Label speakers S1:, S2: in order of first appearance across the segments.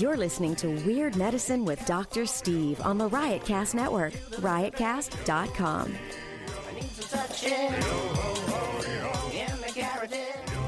S1: You're listening to Weird Medicine with Dr. Steve on the Riotcast Network, riotcast.com.
S2: I need some touching in the carotid.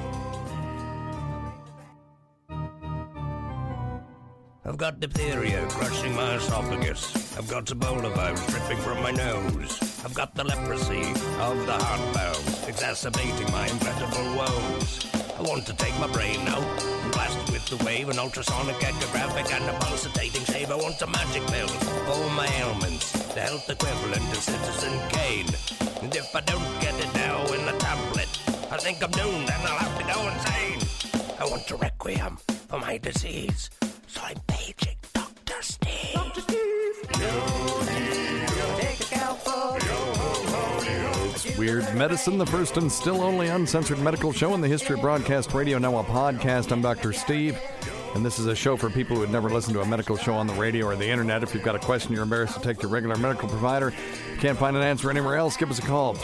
S3: I've got diphtheria crushing my esophagus. I've got Ebola virus dripping from my nose. I've got the leprosy of the heart valve, exacerbating my incredible woes. I want to take my brain out and blast it with the wave, an ultrasonic, echographic, and a pulsating shave. I want a magic pill for all my ailments, the health equivalent of Citizen Kane. And if I don't get it now in a tablet, I think I'm doomed and I'll have to go insane. I want a requiem for my disease, so I'm paging Dr. Steve.
S2: Dr. Steve. Take a scalpel.
S4: It's Weird Medicine, the first and still only uncensored medical show in the history of broadcast radio, now a podcast. I'm Dr. Steve, and this is a show for people who had never listened to a medical show on the radio or the internet. If you've got a question you're embarrassed to take to your regular medical provider, if you can't find an answer anywhere else, give us a call,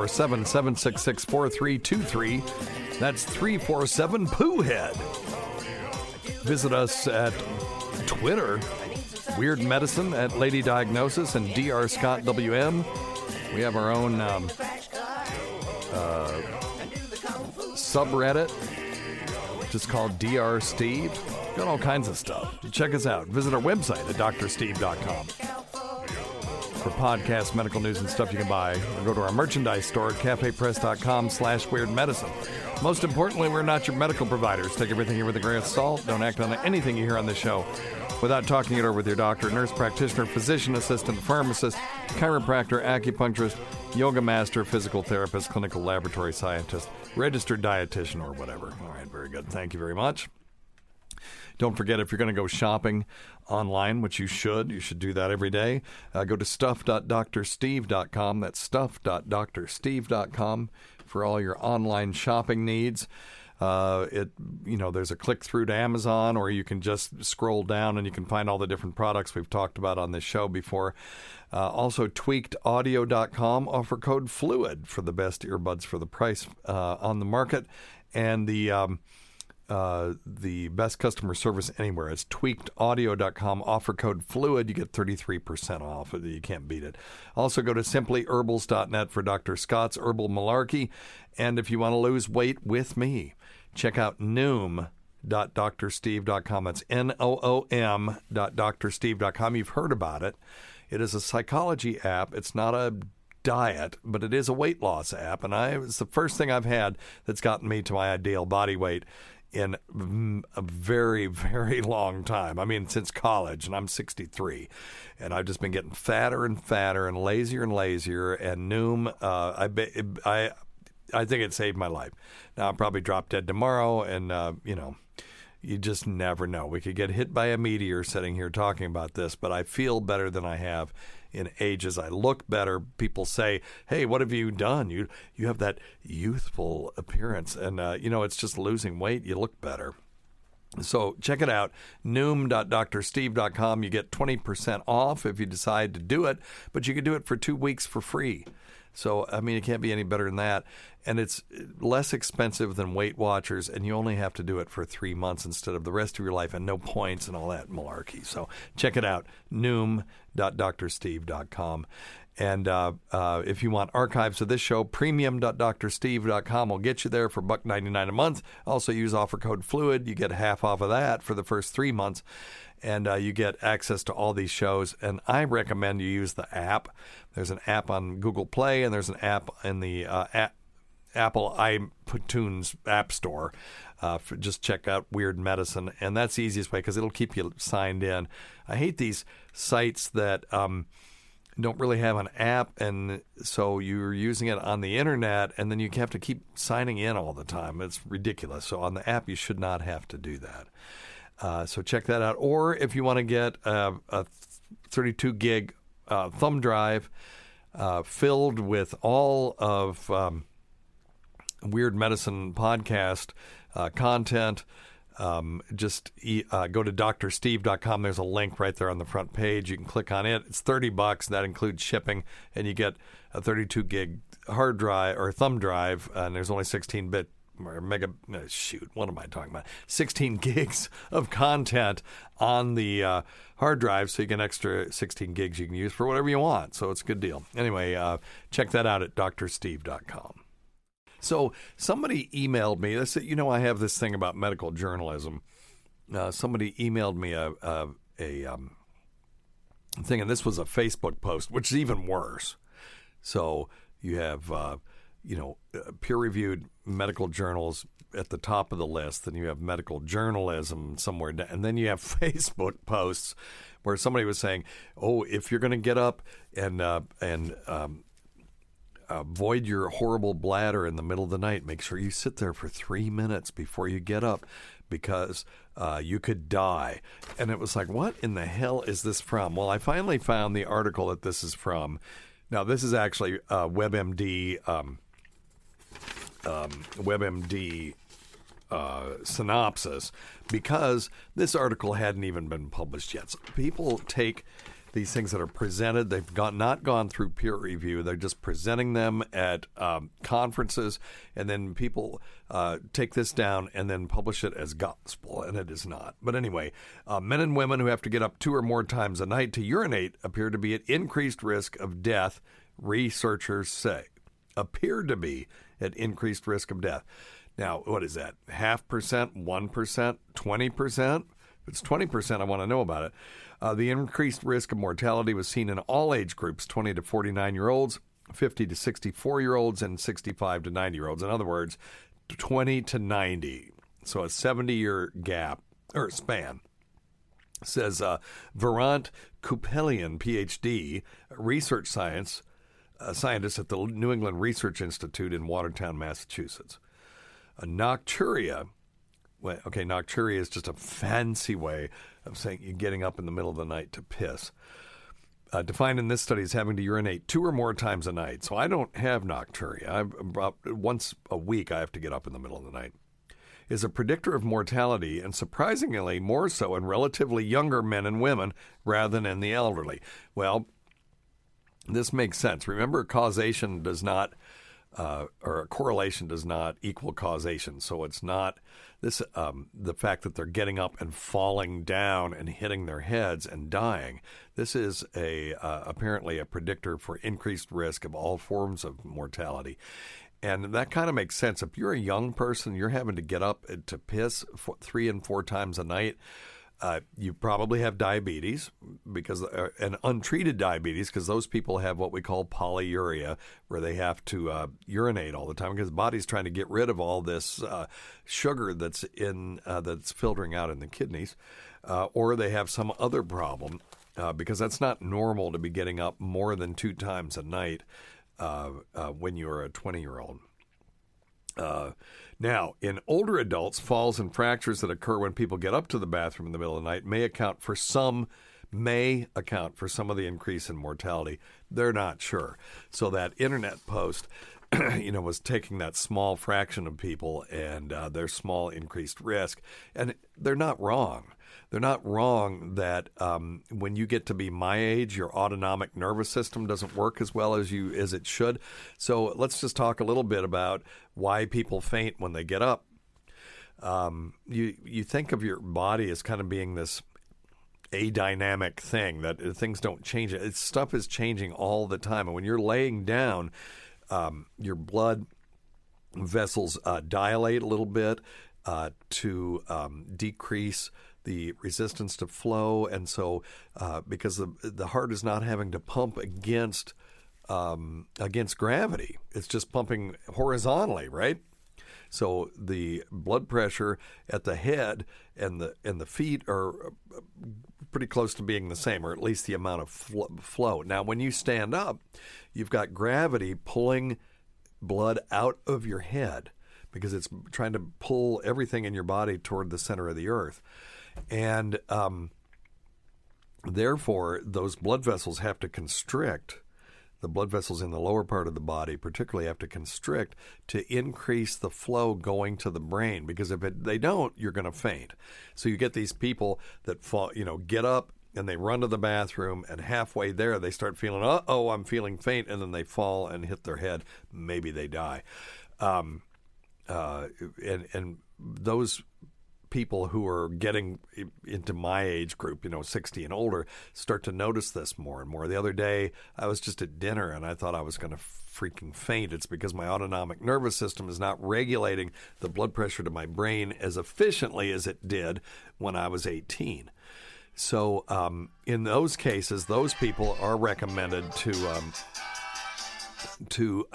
S4: 347-766-4323. That's 347-POOHEAD. Visit us at Twitter, Weird Medicine at Lady Diagnosis and Dr. Scott WM. We have our own subreddit, which is called Dr. Steve. Got all kinds of stuff. Check us out. Visit our website at drsteve.com. For podcast, medical news, and stuff you can buy, or go to our merchandise store at cafepress.com/weirdmedicine. Most importantly, we're not your medical providers. Take everything here with a grain of salt. Don't act on anything you hear on this show without talking it over with your doctor, nurse practitioner, physician assistant, pharmacist, chiropractor, acupuncturist, yoga master, physical therapist, clinical laboratory scientist, registered dietitian, or whatever. All right, very good. Thank you very much. Don't forget, if you're going to go shopping online, which you should do that every day, go to stuff.drsteve.com. That's stuff.drsteve.com for all your online shopping needs. There's a click through to Amazon, or you can just scroll down and you can find all the different products we've talked about on this show before. Also, tweakedaudio.com, offer code FLUID for the best earbuds for the price on the market, and the best customer service anywhere. It's tweakedaudio.com, offer code FLUID. You get 33% off. You can't beat it. Also, go to simplyherbals.net for Dr. Scott's Herbal Malarkey. And if you want to lose weight with me, check out Noom.drsteve.com. That's NOOM.drsteve.com. You've heard about it. It is a psychology app. It's not a diet, but it is a weight loss app. And it's the first thing I've had that's gotten me to my ideal body weight in a very, very long time. I mean, since college, and I'm 63. And I've just been getting fatter and fatter and lazier. And Noom, I think it saved my life. Now, I'll probably drop dead tomorrow, and, you just never know. We could get hit by a meteor sitting here talking about this, but I feel better than I have in ages. I look better. People say, hey, what have you done? You have that youthful appearance. And, it's just losing weight. You look better. So check it out, Noom.drsteve.com. You get 20% off if you decide to do it, but you can do it for 2 weeks for free. So, I mean, it can't be any better than that. And it's less expensive than Weight Watchers, and you only have to do it for 3 months instead of the rest of your life, and no points and all that malarkey. So check it out, Noom.drsteve.com. And if you want archives of this show, premium.drsteve.com will get you there for $1.99 a month. Also use offer code FLUID. You get half off of that for the first 3 months. And you get access to all these shows. And I recommend you use the app. There's an app on Google Play, and there's an app in the Apple iTunes App Store. Just check out Weird Medicine. And that's the easiest way because it'll keep you signed in. I hate these sites that don't really have an app, and so you're using it on the internet, and then you have to keep signing in all the time. It's ridiculous. So on the app, you should not have to do that. So check that out. Or if you want to get a 32 gig thumb drive filled with all of Weird Medicine podcast content, just go to drsteve.com. There's a link right there on the front page. You can click on it. It's $30. That includes shipping, and you get a 32 gig hard drive or thumb drive, and there's only 16-bit or what am I talking about? 16 gigs of content on the hard drive, so you get an extra 16 gigs you can use for whatever you want. So it's a good deal. Anyway, check that out at drsteve.com. So somebody emailed me. They said, I have this thing about medical journalism. Somebody emailed me a thing, and this was a Facebook post, which is even worse. So you have, peer-reviewed medical journals at the top of the list, then you have medical journalism somewhere down, and then you have Facebook posts where somebody was saying, if you're going to get up and void your horrible bladder in the middle of the night, make sure you sit there for 3 minutes before you get up, because you could die. And it was like, what in the hell is this from? Well, I finally found the article that this is from. Now, this is actually WebMD synopsis, because this article hadn't even been published yet. So people take these things that are presented. They've not gone through peer review. They're just presenting them at conferences, and then people take this down and then publish it as gospel, and it is not. But anyway, men and women who have to get up 2 or more times a night to urinate appear to be at increased risk of death, researchers say. Appear to be at increased risk of death. Now, what is that? 0.5%, 1%, 20%? If it's 20%, I want to know about it. The increased risk of mortality was seen in all age groups, 20 to 49-year-olds, 50 to 64-year-olds, and 65 to 90-year-olds. In other words, 20 to 90. So a 70-year gap, or span. Says Virant Kupelian, Ph.D., research scientist at the New England Research Institute in Watertown, Massachusetts. Nocturia. Nocturia is just a fancy way of saying you're getting up in the middle of the night to piss. Defined in this study as having to urinate 2 or more times a night. So I don't have nocturia. Once a week I have to get up in the middle of the night. Is a predictor of mortality, and surprisingly more so in relatively younger men and women rather than in the elderly. Well, this makes sense. Remember, causation does not or correlation does not equal causation. So it's not this the fact that they're getting up and falling down and hitting their heads and dying. This is apparently a predictor for increased risk of all forms of mortality. And that kind of makes sense. If you're a young person, you're having to get up to piss 3 and 4 times a night. You probably have diabetes, and untreated diabetes, because those people have what we call polyuria, where they have to urinate all the time because the body's trying to get rid of all this sugar that's filtering out in the kidneys, or they have some other problem, because that's not normal to be getting up more than 2 times a night when you're a 20-year-old. Now, in older adults, falls and fractures that occur when people get up to the bathroom in the middle of the night may account for some of the increase in mortality. They're not sure. So that internet post, was taking that small fraction of people and their small increased risk. And they're not wrong. They're not wrong that when you get to be my age, your autonomic nervous system doesn't work as well as it should. So let's just talk a little bit about why people faint when they get up. You think of your body as kind of being this adynamic thing, that things don't change. Stuff is changing all the time. And when you're laying down, your blood vessels dilate a little bit to decrease the resistance to flow, and so because the heart is not having to pump against gravity, it's just pumping horizontally, right? So the blood pressure at the head and the feet are pretty close to being the same, or at least the amount of flow. Now, when you stand up, you've got gravity pulling blood out of your head because it's trying to pull everything in your body toward the center of the earth. And therefore, those blood vessels have to constrict. The blood vessels in the lower part of the body particularly have to constrict to increase the flow going to the brain, because if they don't, you're going to faint. So you get these people that fall, get up and they run to the bathroom, and halfway there they start feeling, I'm feeling faint, and then they fall and hit their head. Maybe they die. and those people who are getting into my age group, 60 and older, start to notice this more and more. The other day, I was just at dinner and I thought I was going to freaking faint. It's because my autonomic nervous system is not regulating the blood pressure to my brain as efficiently as it did when I was 18. So in those cases, those people are recommended to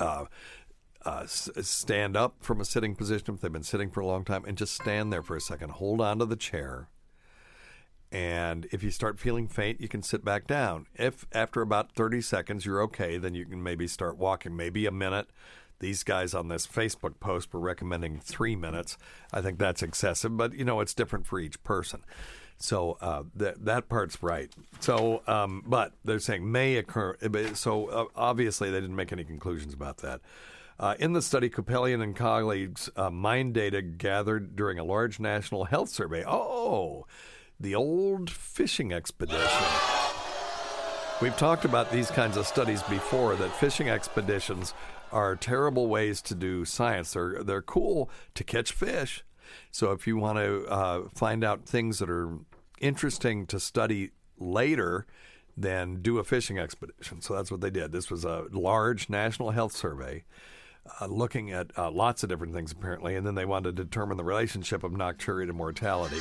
S4: stand up from a sitting position if they've been sitting for a long time, and just stand there for a second. Hold on to the chair. And if you start feeling faint, you can sit back down. If after about 30 seconds you're okay, then you can maybe start walking, maybe a minute. These guys on this Facebook post were recommending 3 minutes. I think that's excessive, but, it's different for each person. So that part's right. So, but they're saying may occur. So obviously they didn't make any conclusions about that. In the study, Kupelian and colleagues mined data gathered during a large national health survey. Oh, the old fishing expedition. We've talked about these kinds of studies before, that fishing expeditions are terrible ways to do science. They're cool to catch fish. So if you want to find out things that are interesting to study later, then do a fishing expedition. So that's what they did. This was a large national health survey looking at lots of different things, apparently, and then they wanted to determine the relationship of nocturia to mortality.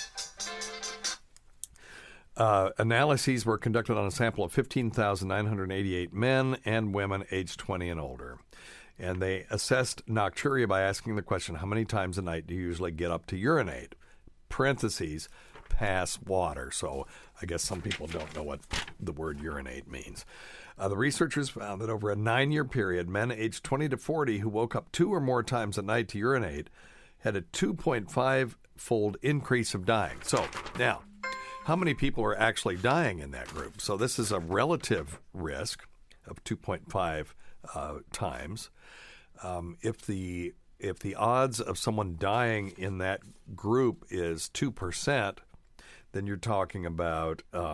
S4: Analyses were conducted on a sample of 15,988 men and women aged 20 and older. And they assessed nocturia by asking the question, how many times a night do you usually get up to urinate? Parentheses, pass water. So I guess some people don't know what the word urinate means. The researchers found that over a 9-year period, men aged 20 to 40 who woke up 2 or more times a night to urinate had a 2.5-fold increase of dying. So now, how many people are actually dying in that group? So this is a relative risk of 2.5 times. If the odds of someone dying in that group is 2%, then you're talking about a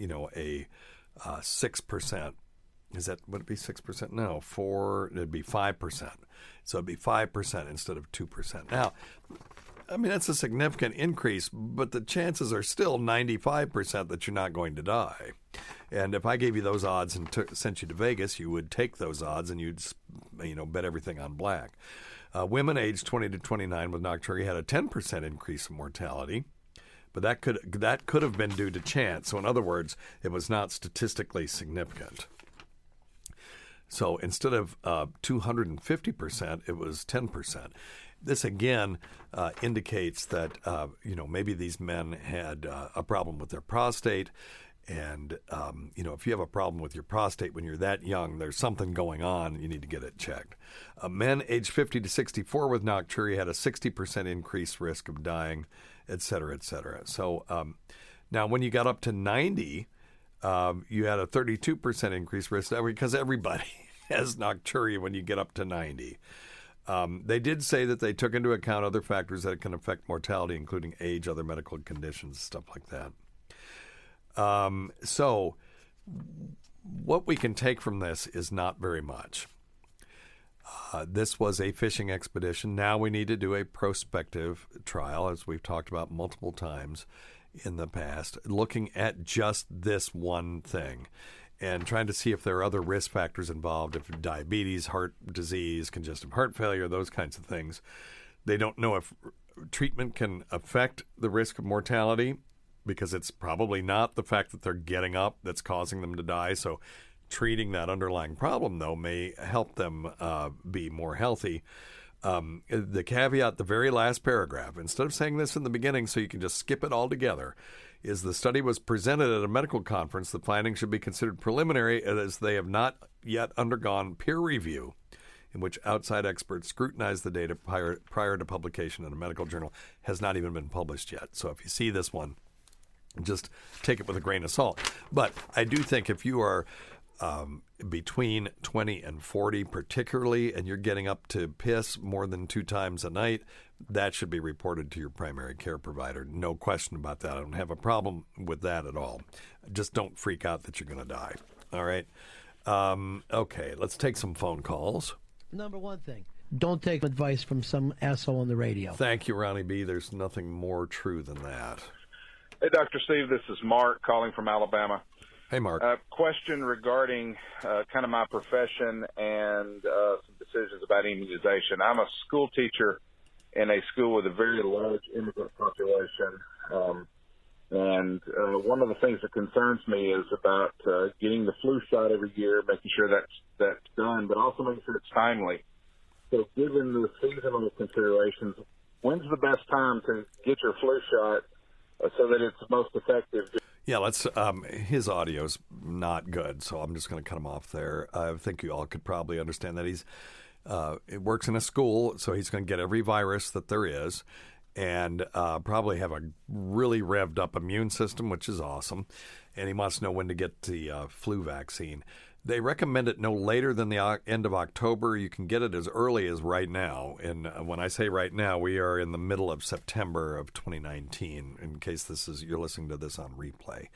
S4: 6%. Would it be 6%? No, it'd be 5%. So it'd be 5% instead of 2%. Now, I mean, that's a significant increase, but the chances are still 95% that you're not going to die. And if I gave you those odds and sent you to Vegas, you would take those odds and you'd, bet everything on black. Women aged 20 to 29 with nocturia had a 10% increase in mortality, but that could have been due to chance. So in other words, it was not statistically significant. So instead of 250%, it was 10%. This, again, indicates that, maybe these men had a problem with their prostate. And, if you have a problem with your prostate when you're that young, there's something going on. You need to get it checked. Men aged 50 to 64 with nocturia had a 60% increased risk of dying, et cetera, et cetera. So now when you got up to 90, you had a 32% increased risk because everybody has nocturia when you get up to 90. They did say that they took into account other factors that can affect mortality, including age, other medical conditions, stuff like that. So what we can take from this is not very much. This was a fishing expedition. Now we need to do a prospective trial, as we've talked about multiple times in the past, looking at just this one thing and trying to see if there are other risk factors involved, if diabetes, heart disease, congestive heart failure, those kinds of things. They don't know if treatment can affect the risk of mortality, because it's probably not the fact that they're getting up that's causing them to die. So treating that underlying problem, though, may help them be more healthy. The caveat, the very last paragraph, instead of saying this in the beginning so you can just skip it altogether, is the study was presented at a medical conference. The findings should be considered preliminary as they have not yet undergone peer review, in which outside experts scrutinize the data prior to publication in a medical journal. Has not even been published yet. So if you see this one, just take it with a grain of salt. But I do think if you are between 20 and 40 particularly, and you're getting up to piss more than 2 times a night, that should be reported to your primary care provider. No question about that. I don't have a problem with that at all. Just don't freak out that you're going to die. All right? Okay, let's take some phone calls.
S5: Number one thing, don't take advice from some asshole on the radio.
S4: Thank you, Ronnie B. There's nothing more true than that.
S6: Hey, Dr. Steve, this is Mark calling from Alabama.
S4: Hey, Mark.
S6: Question regarding kind of my profession and some decisions about immunization. I'm a school teacher in a school with a very large immigrant population. And one of the things that concerns me is about getting the flu shot every year, making sure that's done, but also making sure it's timely. So given the seasonal considerations, when's the best time to get your flu shot so that it's most effective?
S4: Yeah, let's. His audio's not good, so I'm just going to cut him off there. I think you all could probably understand that he's works in a school, so he's going to get every virus that there is, and probably have a really revved up immune system, which is awesome. And he wants to know when to get the flu vaccine. They recommend it no later than the end of October. You can get it as early as right now. And when I say right now, we are in the middle of September of 2019, in case you're listening to this on replay.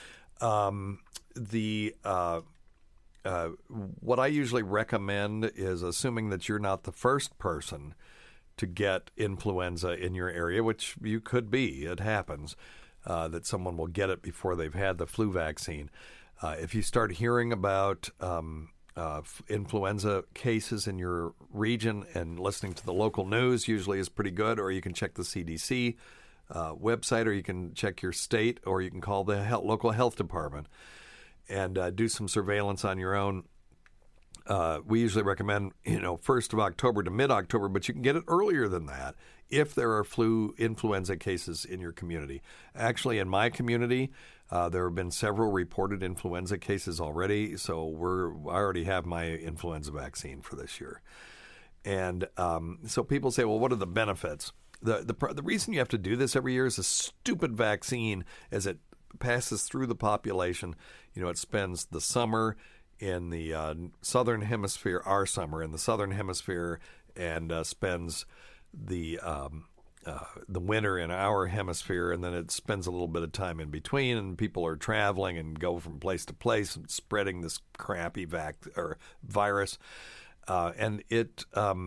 S4: What I usually recommend is, assuming that you're not the first person to get influenza in your area, which you could be, it happens, that someone will get it before they've had the flu vaccine. If you start hearing about influenza cases in your region, and listening to the local news usually is pretty good, or you can check the CDC website, or you can check your state, or you can call the local health department and do some surveillance on your own. We usually recommend, 1st of October to mid-October, but you can get it earlier than that if there are influenza cases in your community. Actually, in my community, there have been several reported influenza cases already, so I already have my influenza vaccine for this year. And so people say, well, what are the benefits? The reason you have to do this every year is a stupid vaccine, as it passes through the population. It spends the summer in the southern hemisphere, our summer in the southern hemisphere, and spends the winter in our hemisphere, and then it spends a little bit of time in between, and people are traveling and go from place to place and spreading this crappy virus, and it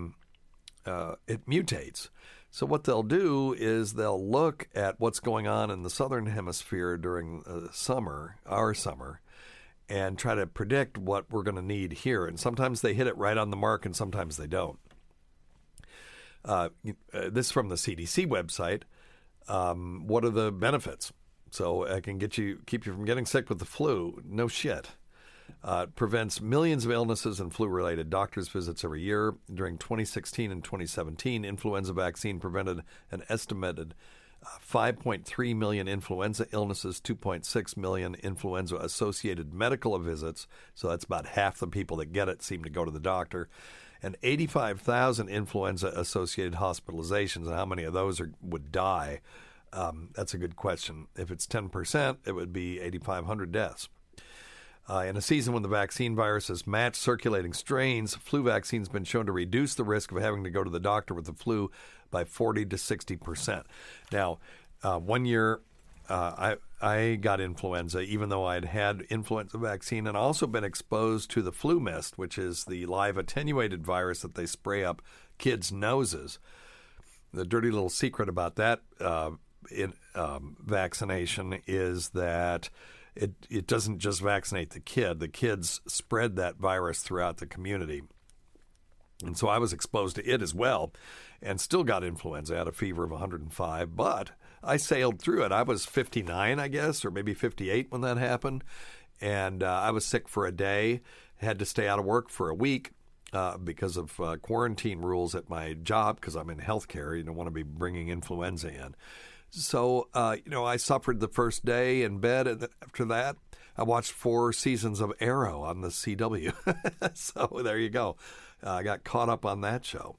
S4: mutates. So what they'll do is they'll look at what's going on in the southern hemisphere during summer, our summer, and try to predict what we're going to need here. And sometimes they hit it right on the mark, and sometimes they don't. This is from the CDC website. What are the benefits? So it can keep you from getting sick with the flu. No shit. It prevents millions of illnesses and flu-related doctor's visits every year. During 2016 and 2017, influenza vaccine prevented an estimated 5.3 million influenza illnesses, 2.6 million influenza-associated medical visits. So that's about half the people that get it seem to go to the doctor. And 85,000 influenza-associated hospitalizations. And how many of those would die? That's a good question. If it's 10%, it would be 8,500 deaths. In a season when the vaccine virus has matched circulating strains, flu vaccines have been shown to reduce the risk of having to go to the doctor with the flu by 40 to 60%. Now, one year I got influenza, even though I'd had influenza vaccine, and also been exposed to the flu mist, which is the live attenuated virus that they spray up kids' noses. The dirty little secret about that vaccination is that it doesn't just vaccinate the kid. The kids spread that virus throughout the community. And so I was exposed to it as well and still got influenza. I had a fever of 105, but I sailed through it. I was 59, I guess, or maybe 58 when that happened. And I was sick for a day, had to stay out of work for a week because of quarantine rules at my job, because I'm in healthcare. You don't want to be bringing influenza in. So, I suffered the first day in bed, and after that, I watched 4 seasons of Arrow on the CW. So there you go. I got caught up on that show.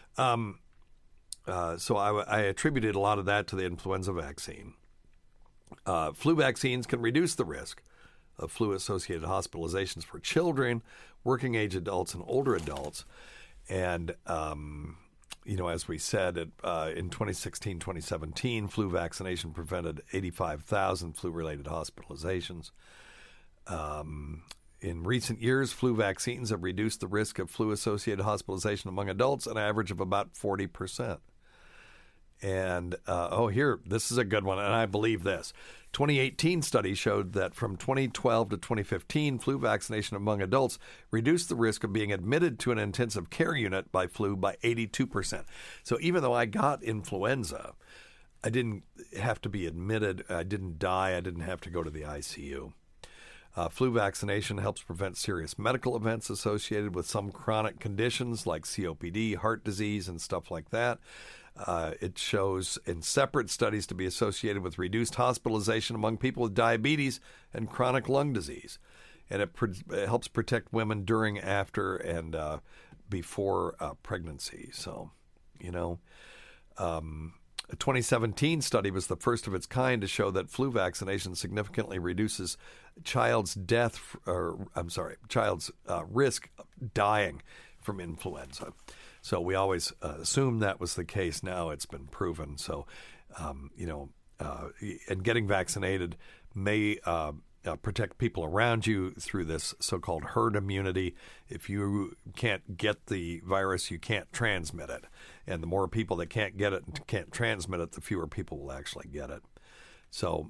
S4: So I attributed a lot of that to the influenza vaccine. Flu vaccines can reduce the risk of flu-associated hospitalizations for children, working-age adults, and older adults. And as we said, in 2016, 2017, flu vaccination prevented 85,000 flu-related hospitalizations. In recent years, flu vaccines have reduced the risk of flu-associated hospitalization among adults an average of about 40%. And, here, this is a good one, and I believe this. 2018 study showed that from 2012 to 2015, flu vaccination among adults reduced the risk of being admitted to an intensive care unit by flu by 82%. So even though I got influenza, I didn't have to be admitted. I didn't die. I didn't have to go to the ICU. Flu vaccination helps prevent serious medical events associated with some chronic conditions like COPD, heart disease, and stuff like that. It shows in separate studies to be associated with reduced hospitalization among people with diabetes and chronic lung disease. And it helps protect women during, after, and before pregnancy. So, a 2017 study was the first of its kind to show that flu vaccination significantly reduces child's risk of dying from influenza. So we always assumed that was the case. Now it's been proven. So, and getting vaccinated may protect people around you through this so-called herd immunity. If you can't get the virus, you can't transmit it. And the more people that can't get it and can't transmit it, the fewer people will actually get it. So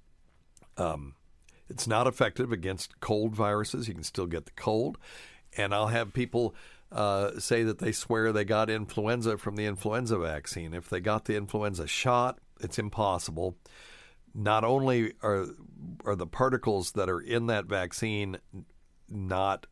S4: it's not effective against cold viruses. You can still get the cold. And I'll have people say that they swear they got influenza from the influenza vaccine. If they got the influenza shot, it's impossible. Not only are the particles that are in that vaccine not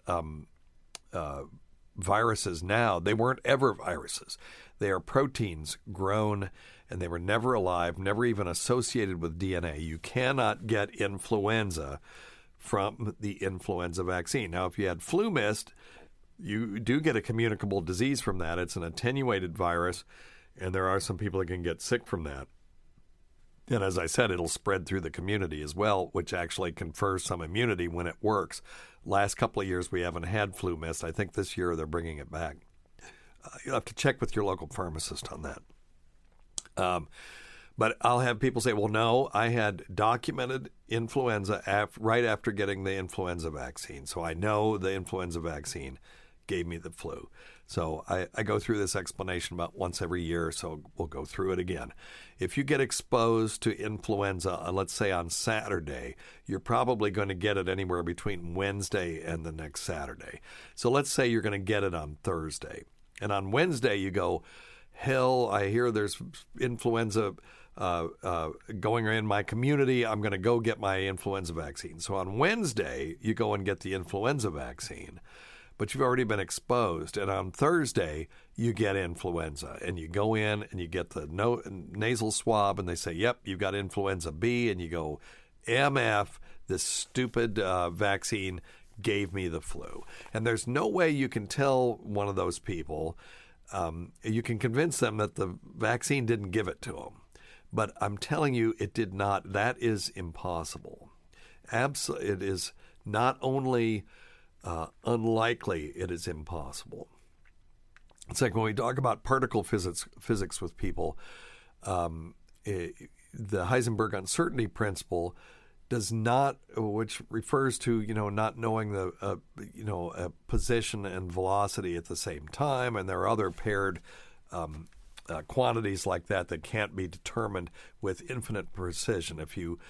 S4: viruses now, they weren't ever viruses. They are proteins grown, and they were never alive, never even associated with DNA. You cannot get influenza from the influenza vaccine. Now, if you had flu mist, you do get a communicable disease from that. It's an attenuated virus, and there are some people that can get sick from that. And as I said, it'll spread through the community as well, which actually confers some immunity when it works. Last couple of years, we haven't had flu mist. I think this year they're bringing it back. You'll have to check with your local pharmacist on that. But I'll have people say, well, no, I had documented influenza right after getting the influenza vaccine. So I know the influenza vaccine gave me the flu. So I go through this explanation about once every year, so we'll go through it again. If you get exposed to influenza, let's say on Saturday, you're probably going to get it anywhere between Wednesday and the next Saturday. So let's say you're going to get it on Thursday. And on Wednesday, you go, hell, I hear there's influenza going in my community. I'm going to go get my influenza vaccine. So on Wednesday, you go and get the influenza vaccine. But you've already been exposed. And on Thursday, you get influenza. And you go in and you get the nasal swab, and they say, yep, you've got influenza B. And you go, MF, this stupid vaccine gave me the flu. And there's no way you can tell one of those people, you can convince them that the vaccine didn't give it to them. But I'm telling you, it did not. That is impossible. It is not only unlikely, it is impossible. It's like when we talk about particle physics with people, the Heisenberg uncertainty principle does not, which refers to, not knowing the, position and velocity at the same time. And there are other paired quantities like that can't be determined with infinite precision. If you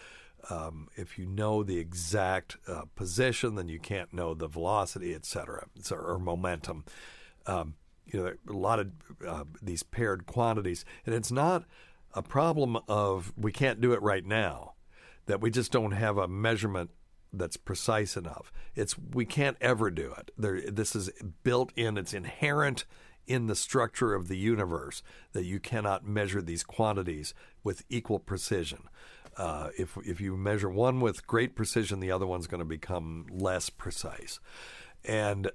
S4: know the exact position, then you can't know the velocity, etc., or momentum. There are a lot of these paired quantities, and it's not a problem of we can't do it right now, that we just don't have a measurement that's precise enough. It's we can't ever do it. This is built in. It's inherent in the structure of the universe that you cannot measure these quantities with equal precision. If you measure one with great precision, the other one's going to become less precise. And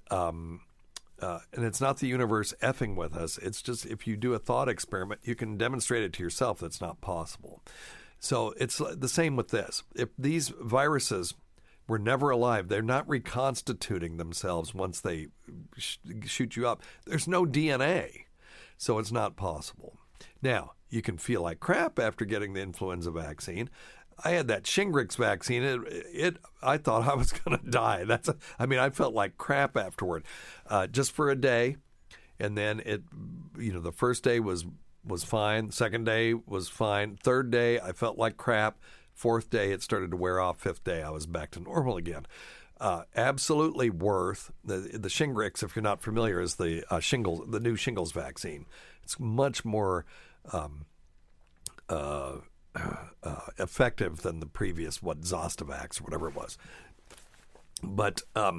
S4: it's not the universe effing with us. It's just if you do a thought experiment, you can demonstrate it to yourself that's not possible. So it's the same with this. If these viruses were never alive, they're not reconstituting themselves once they shoot you up. There's no DNA, so it's not possible. Now, you can feel like crap after getting the influenza vaccine. I had that Shingrix vaccine. I thought I was going to die. I felt like crap afterward, just for a day, and then the first day was fine. Second day was fine. Third day, I felt like crap. Fourth day, it started to wear off. Fifth day, I was back to normal again. Absolutely worth the Shingrix. If you're not familiar, is the new shingles vaccine. It's much more effective than the previous Zostavax or whatever it was. But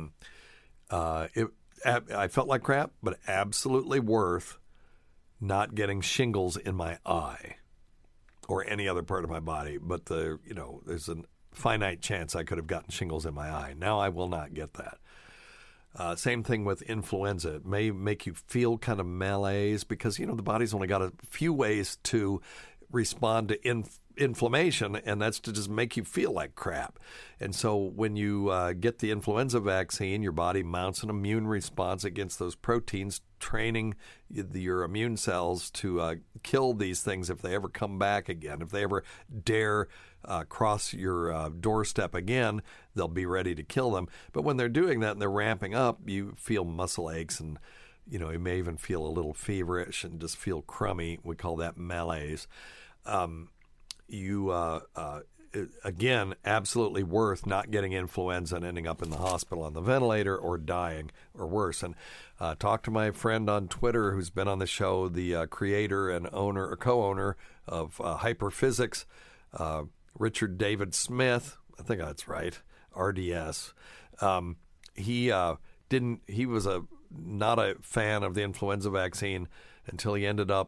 S4: I felt like crap, but absolutely worth not getting shingles in my eye or any other part of my body. But there's a finite chance I could have gotten shingles in my eye. Now I will not get that. Same thing with influenza. It may make you feel kind of malaise because, the body's only got a few ways to respond to inflammation, and that's to just make you feel like crap. And so when you get the influenza vaccine, your body mounts an immune response against those proteins, training your immune cells to kill these things if they ever come back again. If they ever dare cross your doorstep again, they'll be ready to kill them. But when they're doing that and they're ramping up, you feel muscle aches and you may even feel a little feverish and just feel crummy. We call that malaise. Again, absolutely worth not getting influenza and ending up in the hospital on the ventilator or dying or worse. And talk to my friend on Twitter who's been on the show, the creator and owner or co-owner of Hyperphysics, Richard David Smith. I think that's right. RDS. He was not a fan of the influenza vaccine until he ended up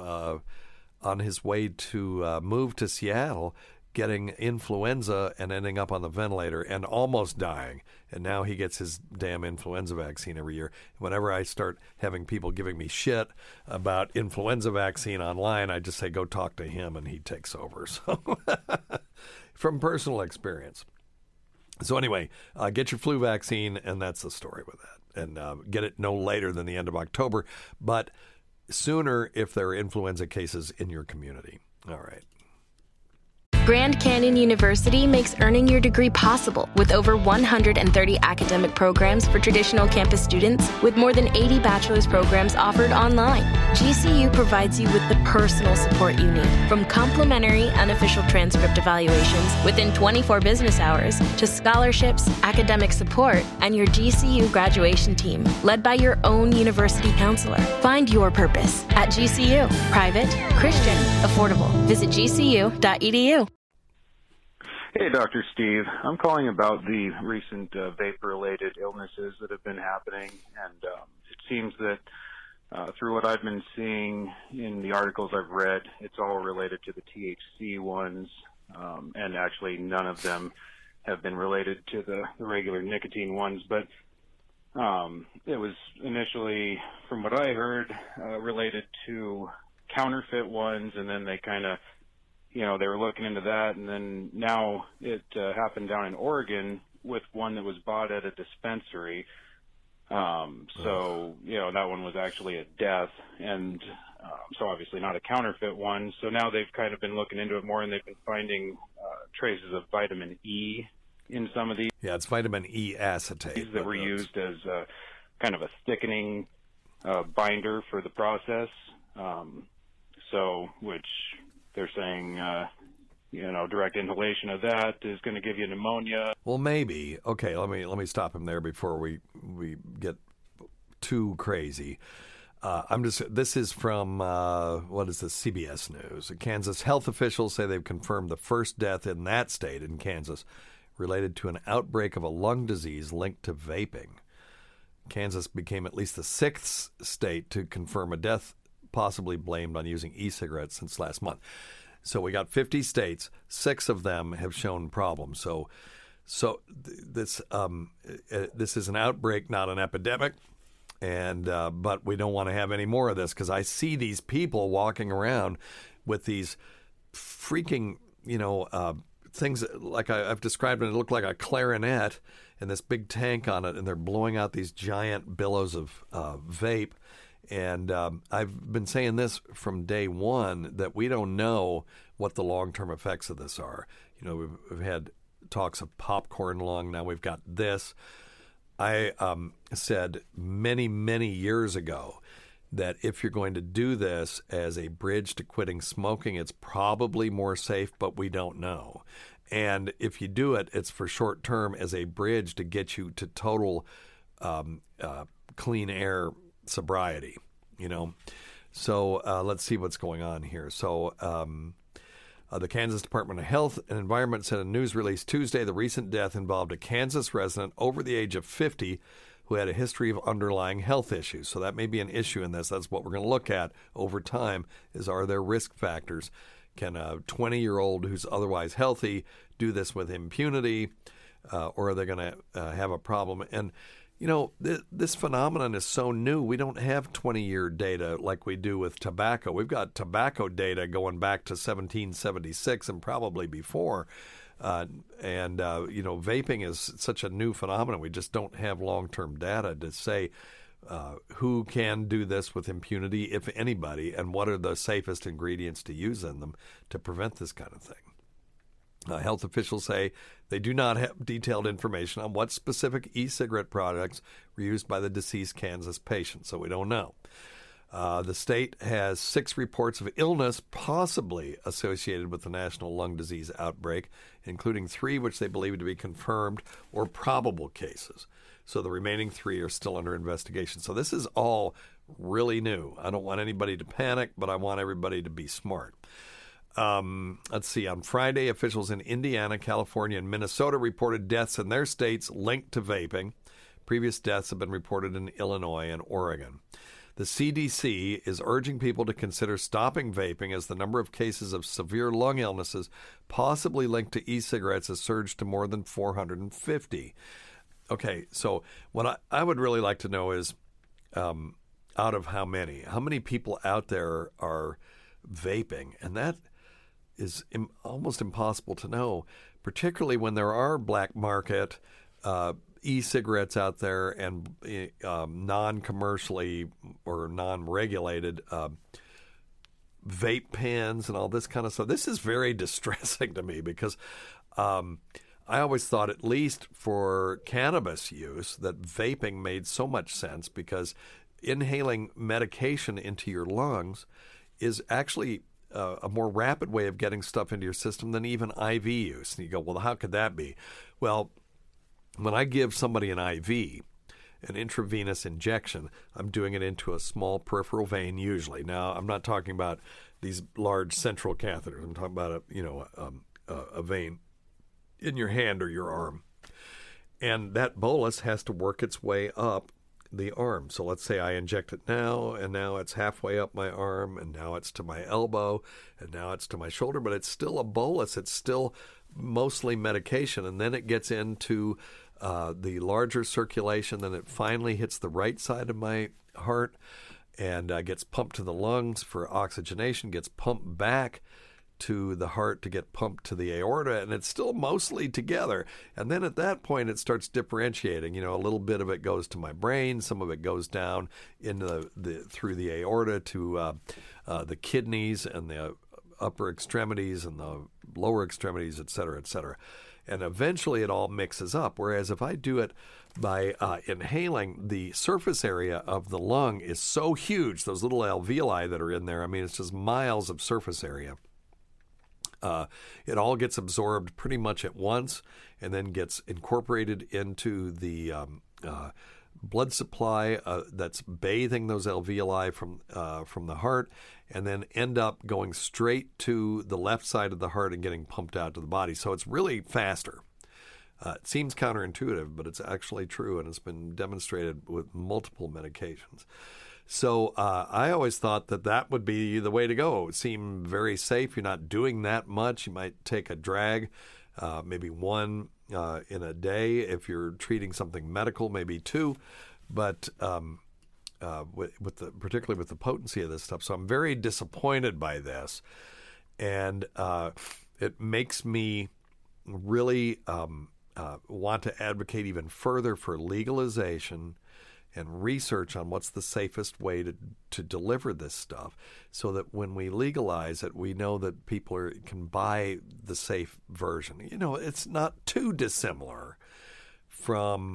S4: on his way to move to Seattle, getting influenza and ending up on the ventilator and almost dying. And now he gets his damn influenza vaccine every year. Whenever I start having people giving me shit about influenza vaccine online, I just say, go talk to him, and he takes over. So from personal experience. So anyway, get your flu vaccine, and that's the story with that. And get it no later than the end of October, but sooner if there are influenza cases in your community. All right.
S7: Grand Canyon University makes earning your degree possible with over 130 academic programs for traditional campus students, with more than 80 bachelor's programs offered online. GCU provides you with the personal support you need, from complimentary unofficial transcript evaluations within 24 business hours to scholarships, academic support, and your GCU graduation team, led by your own university counselor. Find your purpose at GCU. Private, Christian, affordable. Visit gcu.edu.
S8: Hey, Dr. Steve. I'm calling about the recent vapor-related illnesses that have been happening, and it seems that through what I've been seeing in the articles I've read, it's all related to the THC ones, and actually none of them have been related to the regular nicotine ones. But it was initially, from what I heard, related to counterfeit ones, and then they kind of they were looking into that, and then now it happened down in Oregon with one that was bought at a dispensary. So, that one was actually a death, and so obviously not a counterfeit one. So now they've kind of been looking into it more, and they've been finding traces of vitamin E in some of these.
S4: Yeah, it's vitamin E acetate.
S8: That were used as kind of a thickening binder for the process. Which they're saying, direct inhalation of that is going to give you pneumonia.
S4: Well, maybe. Okay, let me stop him there before we get too crazy. This is from, what is this, CBS News. Kansas health officials say they've confirmed the first death in that state, in Kansas, related to an outbreak of a lung disease linked to vaping. Kansas became at least the sixth state to confirm a death possibly blamed on using e-cigarettes since last month. So we got 50 states. 6 of them have shown problems. So this is an outbreak, not an epidemic. And but we don't want to have any more of this, because I see these people walking around with these freaking, things like I've described it. It looked like a clarinet and this big tank on it, and they're blowing out these giant billows of vape. And I've been saying this from day one, that we don't know what the long-term effects of this are. we've had talks of popcorn lung. Now we've got this. I said many, many years ago that if you're going to do this as a bridge to quitting smoking, it's probably more safe, but we don't know. And if you do it, it's for short term as a bridge to get you to total clean air sobriety, So let's see what's going on here. So the Kansas Department of Health and Environment said in a news release Tuesday the recent death involved a Kansas resident over the age of 50 who had a history of underlying health issues. So that may be an issue in this. That's what we're going to look at over time is, are there risk factors? Can a 20-year-old who's otherwise healthy do this with impunity, or are they going to have a problem? And, this phenomenon is so new. We don't have 20-year data like we do with tobacco. We've got tobacco data going back to 1776 and probably before. Vaping is such a new phenomenon. We just don't have long-term data to say who can do this with impunity, if anybody, and what are the safest ingredients to use in them to prevent this kind of thing. Health officials say they do not have detailed information on what specific e-cigarette products were used by the deceased Kansas patient, so we don't know. The state has 6 reports of illness possibly associated with the national lung disease outbreak, including 3 which they believe to be confirmed or probable cases. So the remaining 3 are still under investigation. So this is all really new. I don't want anybody to panic, but I want everybody to be smart. Let's see. On Friday, officials in Indiana, California, and Minnesota reported deaths in their states linked to vaping. Previous deaths have been reported in Illinois and Oregon. The CDC is urging people to consider stopping vaping as the number of cases of severe lung illnesses possibly linked to e-cigarettes has surged to more than 450. Okay, so what I would really like to know is out of how many people out there are vaping? And that is almost impossible to know, particularly when there are black market e-cigarettes out there and non-commercially or non-regulated vape pens and all this kind of stuff. This is very distressing to me because I always thought, at least for cannabis use, that vaping made so much sense because inhaling medication into your lungs is actually a more rapid way of getting stuff into your system than even IV use. And you go, well, how could that be? Well, when I give somebody an IV, an intravenous injection, I'm doing it into a small peripheral vein usually. Now, I'm not talking about these large central catheters. I'm talking about a vein in your hand or your arm. And that bolus has to work its way up the arm. So let's say I inject it now, and now it's halfway up my arm, and now it's to my elbow, and now it's to my shoulder, but it's still a bolus. It's still mostly medication, and then it gets into the larger circulation, then it finally hits the right side of my heart and gets pumped to the lungs for oxygenation, gets pumped back to the heart to get pumped to the aorta, and it's still mostly together. And then at that point, it starts differentiating. A little bit of it goes to my brain, some of it goes down into through the aorta to the kidneys and the upper extremities and the lower extremities, et cetera, et cetera. And eventually it all mixes up. Whereas if I do it by inhaling, the surface area of the lung is so huge, those little alveoli that are in there, it's just miles of surface area. It all gets absorbed pretty much at once and then gets incorporated into the blood supply that's bathing those alveoli from the heart, and then end up going straight to the left side of the heart and getting pumped out to the body. So it's really faster. It seems counterintuitive, but it's actually true, and it's been demonstrated with multiple medications. So I always thought that would be the way to go. It would seem very safe. You're not doing that much. You might take a drag, maybe one in a day. If you're treating something medical, maybe 2. But particularly with the potency of this stuff. So I'm very disappointed by this. And it makes me really want to advocate even further for legalization and research on what's the safest way to deliver this stuff, so that when we legalize it, we know that people can buy the safe version. You know, it's not too dissimilar from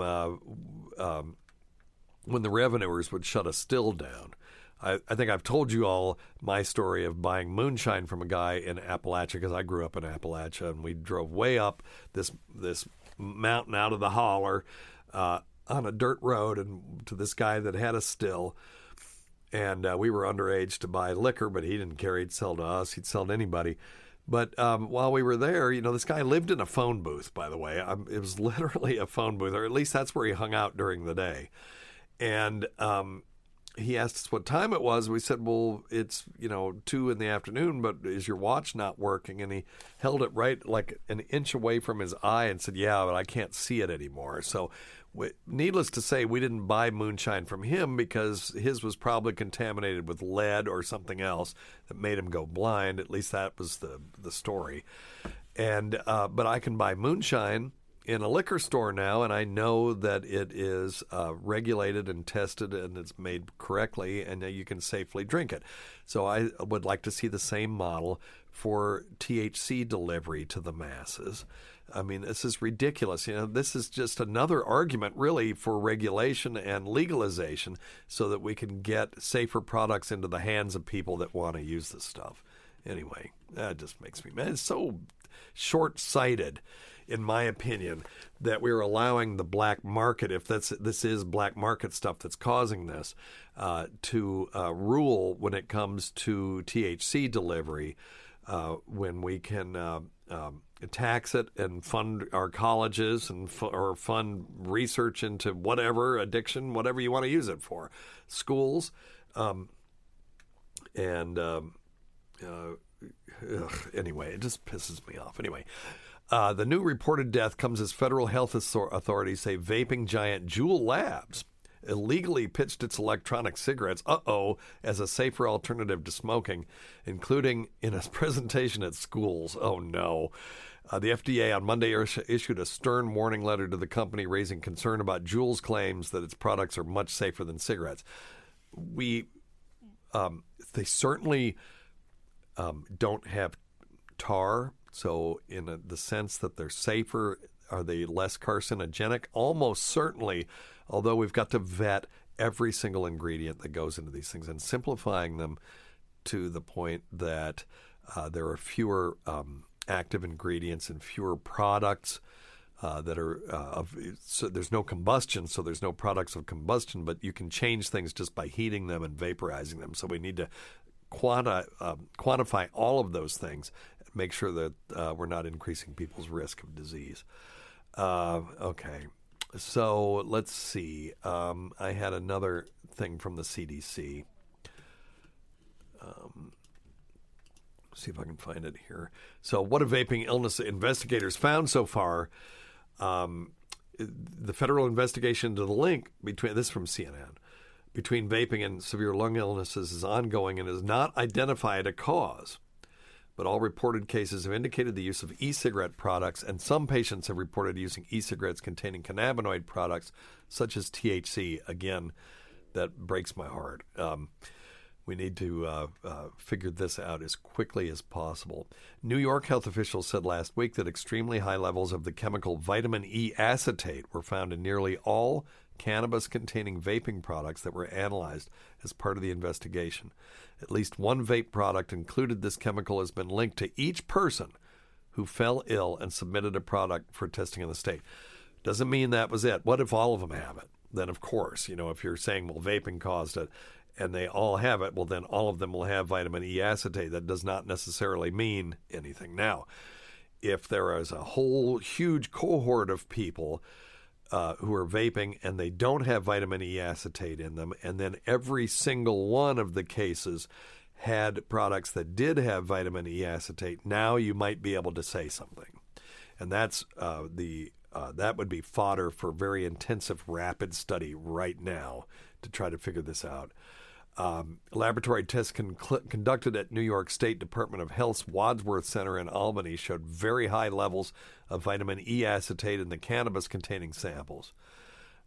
S4: when the revenuers would shut a still down. I think I've told you all my story of buying moonshine from a guy in Appalachia, because I grew up in Appalachia, and we drove way up this mountain out of the holler on a dirt road and to this guy that had a still. And we were underage to buy liquor, but he didn't care. He'd sell to us. He'd sell to anybody. But while we were there, you know, this guy lived in a phone booth, by the way. It was literally a phone booth, or at least that's where he hung out during the day. And he asked us what time it was. We said, well, it's, 2 in the afternoon, but is your watch not working? And he held it right like an inch away from his eye and said, yeah, but I can't see it anymore. So needless to say, we didn't buy moonshine from him because his was probably contaminated with lead or something else that made him go blind. At least that was the story. And but I can buy moonshine in a liquor store now, and I know that it is regulated and tested and it's made correctly, and you can safely drink it. So I would like to see the same model for THC delivery to the masses. I mean, this is ridiculous. This is just another argument, really, for regulation and legalization so that we can get safer products into the hands of people that want to use this stuff. Anyway, that just makes me mad. It's so short-sighted, in my opinion, that we're allowing the black market, if this is black market stuff that's causing this, to rule when it comes to THC delivery, when we can tax it and fund our colleges and or fund research into whatever addiction, whatever you want to use it for, schools, anyway, it just pisses me off. Anyway. The new reported death comes as federal health authorities say vaping giant Juul Labs illegally pitched its electronic cigarettes, as a safer alternative to smoking, including in a presentation at schools. Oh, no. The FDA on Monday issued a stern warning letter to the company, raising concern about Juul's claims that its products are much safer than cigarettes. They certainly don't have tar. So in the sense that they're safer, are they less carcinogenic? Almost certainly, although we've got to vet every single ingredient that goes into these things and simplifying them to the point that there are fewer active ingredients and fewer products that are so there's no combustion, so there's no products of combustion, but you can change things just by heating them and vaporizing them. So we need to quantify all of those things. Make sure that we're not increasing people's risk of disease. Okay, so let's see. I had another thing from the CDC. See if I can find it here. So what have vaping illness investigators found so far? The federal investigation into the link between, this is from CNN, between vaping and severe lung illnesses is ongoing and has not identified a cause. But all reported cases have indicated the use of e-cigarette products, and some patients have reported using e-cigarettes containing cannabinoid products such as THC. Again, that breaks my heart. We need to figure this out as quickly as possible. New York health officials said last week that extremely high levels of the chemical vitamin E acetate were found in nearly all cannabis-containing vaping products that were analyzed as part of the investigation. At least one vape product included this chemical has been linked to each person who fell ill and submitted a product for testing in the state. Doesn't mean that was it. What if all of them have it? Then, of course, if you're saying, well, vaping caused it, and they all have it, well, then all of them will have vitamin E acetate. That does not necessarily mean anything. Now, if there is a whole huge cohort of people who are vaping and they don't have vitamin E acetate in them, and then every single one of the cases had products that did have vitamin E acetate, now you might be able to say something. And that's that would be fodder for very intensive rapid study right now to try to figure this out. Laboratory tests conducted at New York State Department of Health's Wadsworth Center in Albany showed very high levels of vitamin E acetate in the cannabis-containing samples.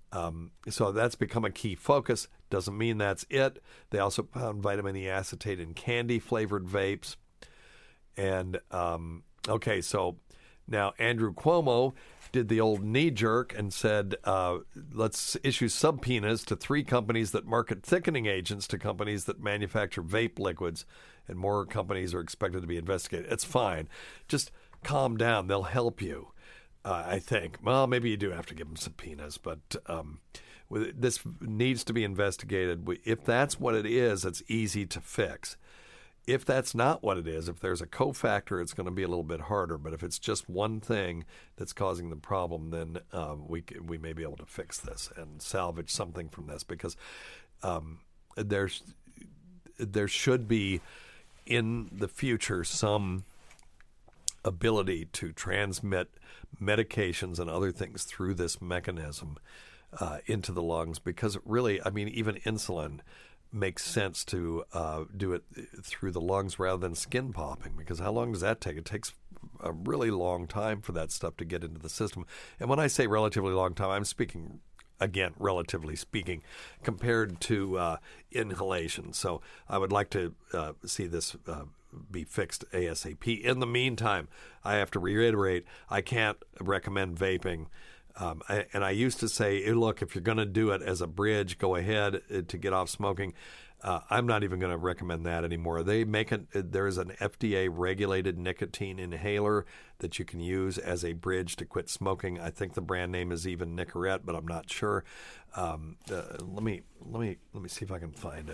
S4: So that's become a key focus. Doesn't mean that's it. They also found vitamin E acetate in candy-flavored vapes. And, okay, so now Andrew Cuomo did the old knee-jerk and said, let's issue subpoenas to 3 companies that market thickening agents to companies that manufacture vape liquids, and more companies are expected to be investigated. It's fine. Just calm down. They'll help you, I think. Well, maybe you do have to give them subpoenas, but this needs to be investigated. If that's what it is, it's easy to fix. If that's not what it is, if there's a cofactor, it's going to be a little bit harder. But if it's just one thing that's causing the problem, then we may be able to fix this and salvage something from this, because there should be in the future some ability to transmit medications and other things through this mechanism into the lungs, because really, I mean, even insulin makes sense to do it through the lungs rather than skin popping, because how long does that take? It takes a really long time for that stuff to get into the system. And when I say relatively long time, I'm speaking, again, relatively speaking, compared to inhalation. So I would like to see this be fixed ASAP. In the meantime, I have to reiterate, I can't recommend vaping. And I used to say, hey, look, if you're going to do it as a bridge, go ahead to get off smoking. I'm not even going to recommend that anymore. They make it. There is an FDA-regulated nicotine inhaler that you can use as a bridge to quit smoking. I think the brand name is even Nicorette, but I'm not sure. Let me see if I can find it.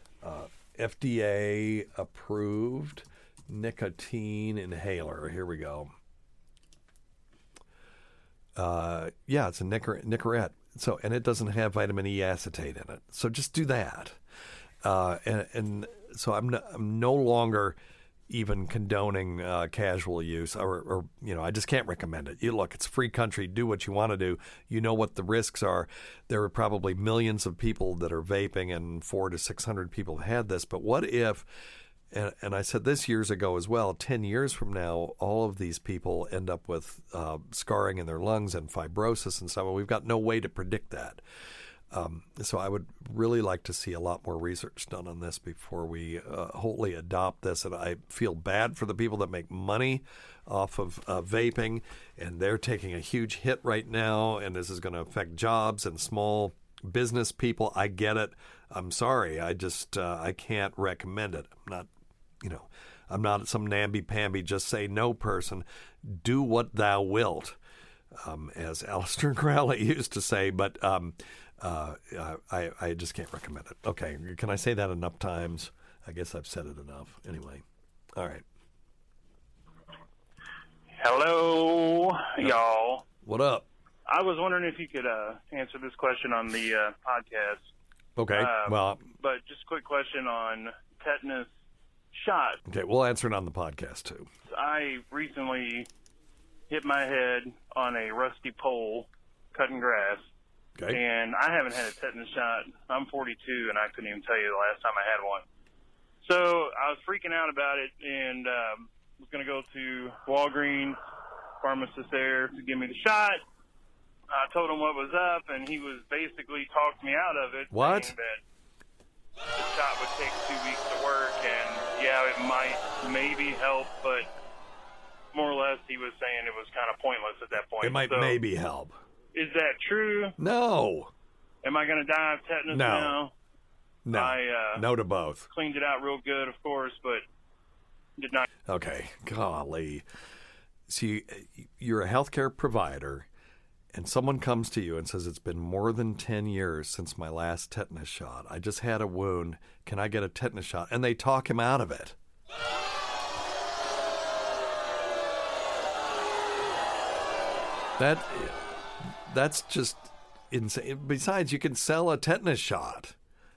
S4: FDA-approved nicotine inhaler. Here we go. Yeah, it's a Nicorette. So, and it doesn't have vitamin E acetate in it. So just do that. And so I'm no longer even condoning casual use, or I just can't recommend it. Look, it's a free country. Do what you want to do. You know what the risks are. There are probably millions of people that are vaping, and 400 to 600 people have had this. But what if? And I said this years ago as well, 10 years from now, all of these people end up with scarring in their lungs and fibrosis and stuff. And we've got no way to predict that. So I would really like to see a lot more research done on this before we wholly adopt this. And I feel bad for the people that make money off of vaping, and they're taking a huge hit right now, and this is going to affect jobs and small business people. I get it. I'm sorry. I just I can't recommend it. I'm not some namby-pamby, just say no person. Do what thou wilt, as Aleister Crowley used to say, but I just can't recommend it. Okay, can I say that enough times? I guess I've said it enough. Anyway, all right.
S9: Hello, y'all.
S4: What up?
S9: I was wondering if you could answer this question on the podcast.
S4: Okay,
S9: But just a quick question on tetanus shot.
S4: Okay, we'll answer it on the podcast, too.
S9: I recently hit my head on a rusty pole cutting grass, and I haven't had a tetanus shot. I'm 42, and I couldn't even tell you the last time I had one. So I was freaking out about it, and was going to go to Walgreens, pharmacist there, to give me the shot. I told him what was up, and he was basically talked me out of it.
S4: What?
S9: Saying that the shot would take 2 weeks to work, and yeah, it might maybe help, but more or less he was saying it was kind of pointless at that point.
S4: It might maybe help.
S9: Is that true?
S4: No.
S9: Am I going to die of tetanus now?
S4: No. No to both.
S9: Cleaned it out real good, of course, but did not.
S4: Okay. Golly. See, you're a healthcare provider, and someone comes to you and says, it's been more than 10 years since my last tetanus shot. I just had a wound. Can I get a tetanus shot? And they talk him out of it. That's just insane. Besides, you can sell a tetanus shot.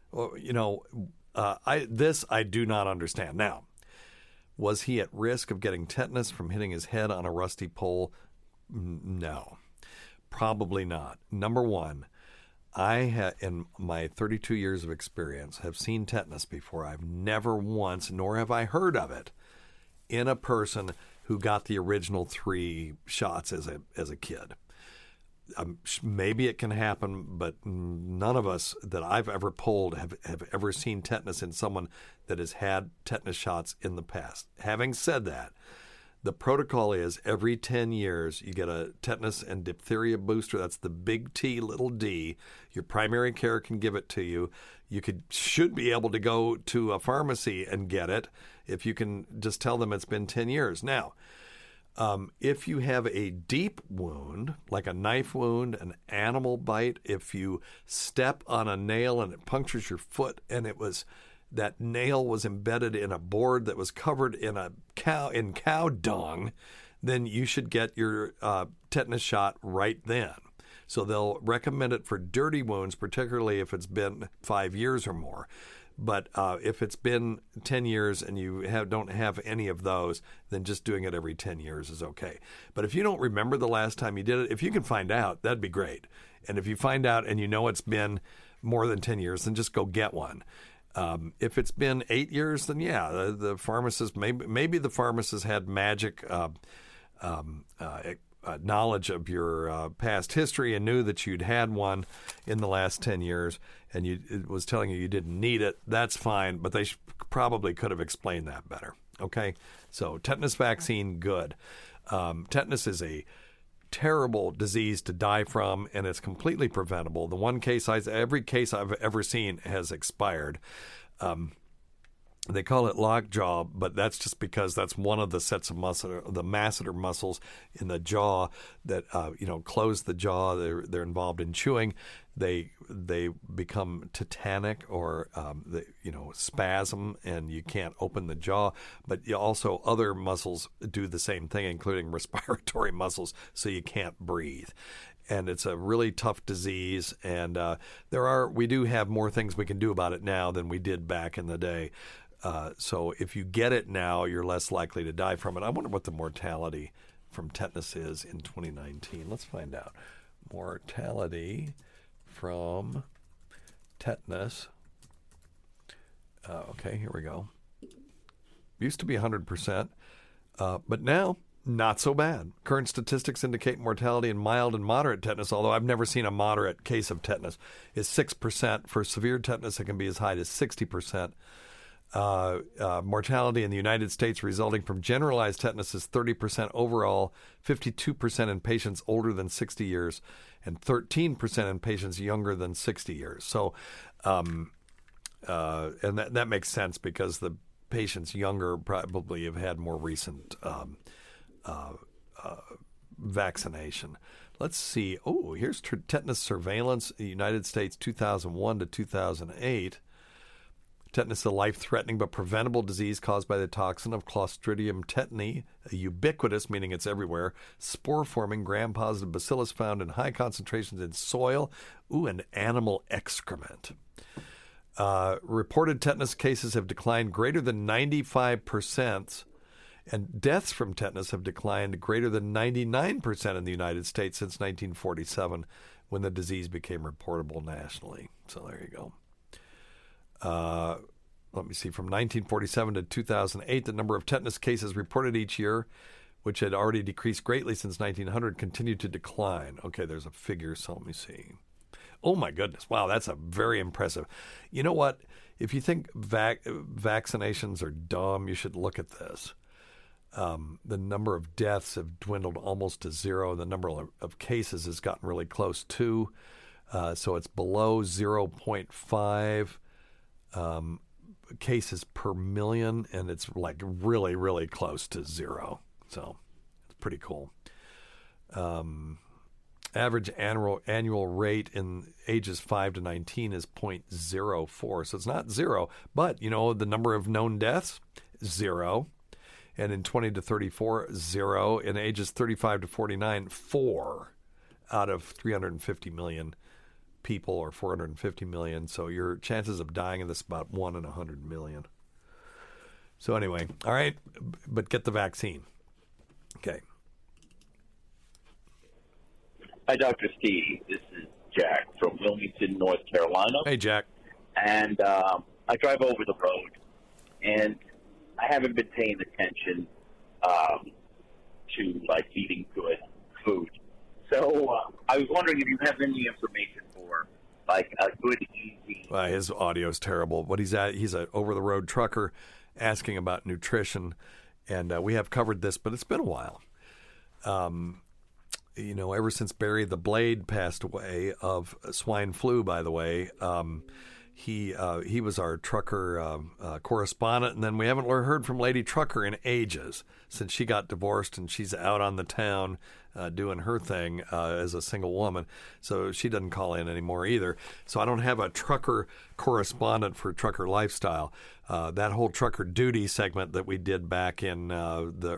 S4: I do not understand. Now, was he at risk of getting tetanus from hitting his head on a rusty pole? No. Probably not. Number one, I in my 32 years of experience, have seen tetanus before. I've never once, nor have I heard of it, in a person who got the original 3 shots as a kid. maybe it can happen, but none of us that I've ever polled have ever seen tetanus in someone that has had tetanus shots in the past. Having said that, the protocol is every 10 years you get a tetanus and diphtheria booster. That's the big T, little d. Your primary care can give it to you. You should be able to go to a pharmacy and get it if you can just tell them it's been 10 years. Now, if you have a deep wound, like a knife wound, an animal bite, if you step on a nail and it punctures your foot and that nail was embedded in a board that was covered in cow dung, then you should get your tetanus shot right then. So they'll recommend it for dirty wounds, particularly if it's been 5 years or more. But if it's been 10 years and you don't have any of those, then just doing it every 10 years is okay. But if you don't remember the last time you did it, if you can find out, that'd be great. And if you find out and you know it's been more than 10 years, then just go get one. If it's been 8 years, then yeah, the pharmacist, maybe the pharmacist had magic knowledge of your past history and knew that you'd had one in the last 10 years and it was telling you didn't need it. That's fine, but they probably could have explained that better. Okay, so tetanus vaccine, good. Tetanus is a terrible disease to die from, and it's completely preventable. The one case, every case I've ever seen has expired. They call it lockjaw, but that's just because that's one of the sets of muscle, the masseter muscles in the jaw that close the jaw. They're involved in chewing. They become tetanic or spasm, and you can't open the jaw. But also other muscles do the same thing, including respiratory muscles, so you can't breathe. And it's a really tough disease, and we do have more things we can do about it now than we did back in the day. So if you get it now, you're less likely to die from it. I wonder what the mortality from tetanus is in 2019. Let's find out. Mortality from tetanus. Okay, here we go. Used to be 100%, but now not so bad. Current statistics indicate mortality in mild and moderate tetanus, although I've never seen a moderate case of tetanus, is 6%. For severe tetanus, it can be as high as 60%. Mortality in the United States resulting from generalized tetanus is 30% overall, 52% in patients older than 60 years, and 13% in patients younger than 60 years. So, and that makes sense because the patients younger probably have had more recent vaccination. Let's see. Oh, here's tetanus surveillance in the United States 2001 to 2008. Tetanus is a life-threatening but preventable disease caused by the toxin of Clostridium tetani, a ubiquitous, meaning it's everywhere, spore-forming gram-positive bacillus found in high concentrations in soil, and animal excrement. Reported tetanus cases have declined greater than 95%, and deaths from tetanus have declined greater than 99% in the United States since 1947, when the disease became reportable nationally. So there you go. Let me see, from 1947 to 2008, the number of tetanus cases reported each year, which had already decreased greatly since 1900, continued to decline. Okay, there's a figure, so let me see. Oh, my goodness. Wow, that's a very impressive. You know what? If you think vaccinations are dumb, you should look at this. The number of deaths have dwindled almost to zero. The number of cases has gotten really close to, so it's below 0.5 cases per million, and it's like really, really close to zero. So it's pretty cool. Average annual rate in ages 5 to 19 is 0.04. So it's not zero, but the number of known deaths, 0. And in 20 to 34, 0. In ages 35 to 49, 4 out of 350 million people, or 450 million. So your chances of dying of this about 1 in 100 million. So anyway, all right, but get the vaccine. Okay.
S10: Hi, Dr. Steve. This is Jack from Wilmington, North Carolina.
S4: Hey, Jack.
S10: And I drive over the road, and I haven't been paying attention to, eating good food. So I was wondering if you have any information for like a good, easy.
S4: His audio's terrible. But he's an over-the-road trucker asking about nutrition, and we have covered this, but it's been a while. Ever since Barry the Blade passed away of swine flu, by the way, he was our trucker correspondent, and then we haven't heard from Lady Trucker in ages since she got divorced, and she's out on the town doing her thing as a single woman, so she doesn't call in anymore either. So I don't have a trucker correspondent for Trucker Lifestyle. That whole Trucker Duty segment that we did back in the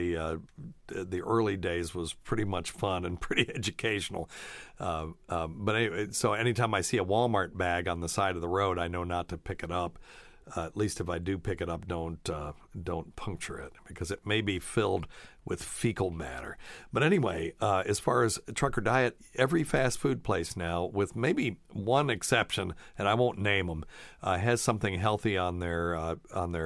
S4: early days was pretty much fun and pretty educational. But anyway, so anytime I see a Walmart bag on the side of the road, I know not to pick it up. At least if I do pick it up, don't puncture it, because it may be filled with fecal matter. But anyway, as far as trucker diet, every fast food place now, with maybe one exception, and I won't name them, has something healthy on their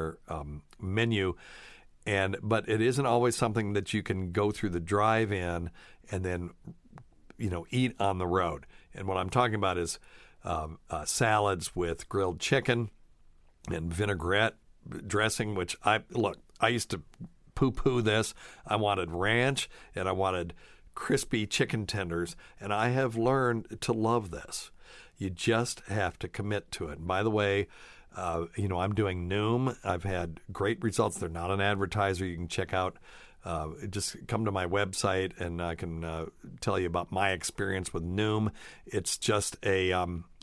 S4: menu. But it isn't always something that you can go through the drive-in and then eat on the road. And what I'm talking about is salads with grilled chicken and vinaigrette dressing, which I used to poo-poo this. I wanted ranch and I wanted crispy chicken tenders, and I have learned to love this. You just have to commit to it. And by the way, I'm doing Noom. I've had great results. They're not an advertiser. You can check out, just come to my website and I can tell you about my experience with Noom. It's just a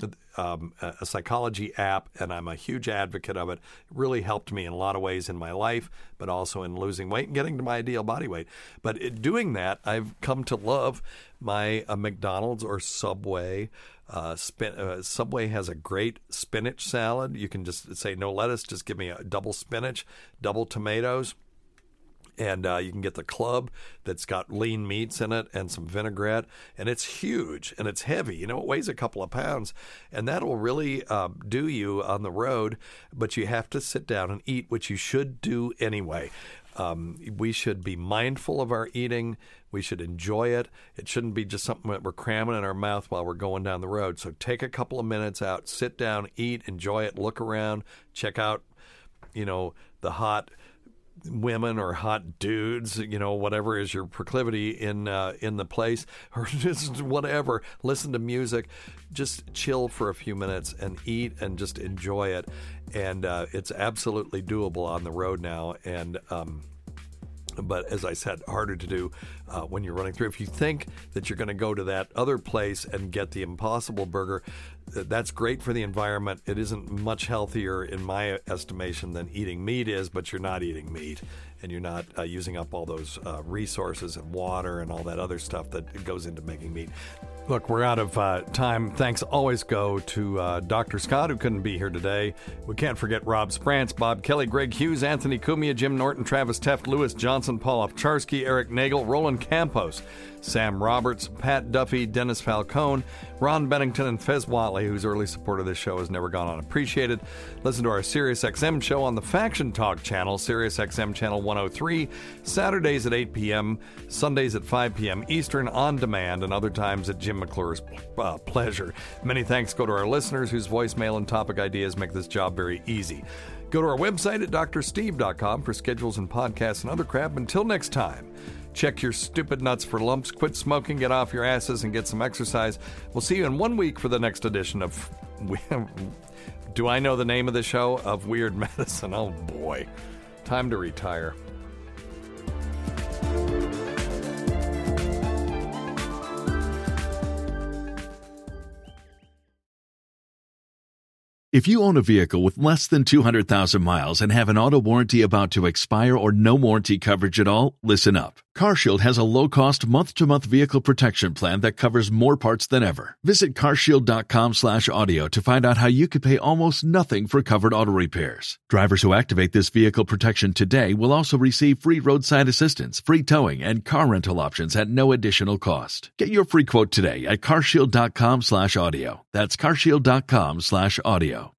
S4: psychology app, and I'm a huge advocate of it. It really helped me in a lot of ways in my life, but also in losing weight and getting to my ideal body weight. But in doing that, I've come to love my McDonald's or Subway. Subway has a great spinach salad. You can just say no lettuce, just give me a double spinach, double tomatoes. And you can get the club that's got lean meats in it and some vinaigrette. And it's huge and it's heavy. It weighs a couple of pounds. And that will really do you on the road. But you have to sit down and eat, which you should do anyway. We should be mindful of our eating. We should enjoy it. It shouldn't be just something that we're cramming in our mouth while we're going down the road. So take a couple of minutes out, sit down, eat, enjoy it, look around, check out, the hot women or hot dudes, whatever is your proclivity in the place, or just whatever. Listen to music, just chill for a few minutes and eat and just enjoy it. And it's absolutely doable on the road now. And but as I said, harder to do when you're running through. If you think that you're going to go to that other place and get the Impossible Burger, that's great for the environment. It isn't much healthier in my estimation than eating meat is, but you're not eating meat and you're not using up all those resources and water and all that other stuff that goes into making meat. Look, we're out of time. Thanks always go to Dr. Scott, who couldn't be here today. We can't forget Rob Sprance, Bob Kelly, Greg Hughes, Anthony Cumia, Jim Norton, Travis Teft, Lewis Johnson, Paul Ovcharsky, Eric Nagel, Roland Campos, Sam Roberts, Pat Duffy, Dennis Falcone, Ron Bennington, and Fez Watley, whose early support of this show has never gone unappreciated. Listen to our SiriusXM show on the Faction Talk channel, SiriusXM channel 103, Saturdays at 8 p.m., Sundays at 5 p.m. Eastern on demand, and other times at Jim McClure's pleasure. Many thanks go to our listeners whose voicemail and topic ideas make this job very easy. Go to our website at drsteve.com for schedules and podcasts and other crap. Until next time, check your stupid nuts for lumps, quit smoking, get off your asses, and get some exercise. We'll see you in 1 week for the next edition of... Do I know the name of the show? Of Weird Medicine. Oh, boy. Time to retire.
S11: If you own a vehicle with less than 200,000 miles and have an auto warranty about to expire or no warranty coverage at all, listen up. CarShield has a low-cost month-to-month vehicle protection plan that covers more parts than ever. Visit carshield.com/audio to find out how you could pay almost nothing for covered auto repairs. Drivers who activate this vehicle protection today will also receive free roadside assistance, free towing, and car rental options at no additional cost. Get your free quote today at carshield.com/audio. That's carshield.com/audio.